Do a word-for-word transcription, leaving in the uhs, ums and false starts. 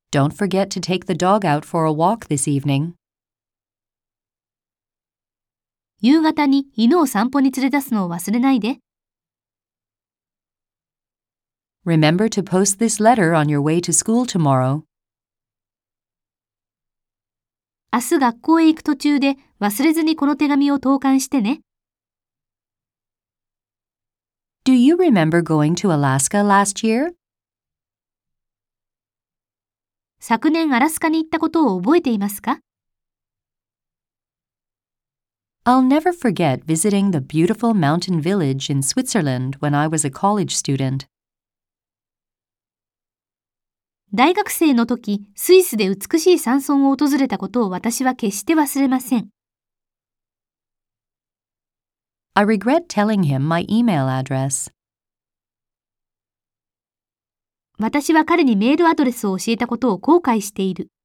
Don't forget to take the dog out for a walk this evening. 夕方に犬を散歩に連れ出すのを忘れないで。 Remember to post this letter on your way to school tomorrow. 明日学校へ行く途中で忘れずにこの手紙を投函してね。 Do you remember going to Alaska last year? 昨年アラスカに行ったことを覚えていますか？ I'll never forget visiting the beautiful mountain village in Switzerland when I was a college student. 大学生の時、スイスで美しい山村を訪れたことを私は決して忘れません。 I regret telling him my email address. 私は彼にメールアドレスを教えたことを後悔している。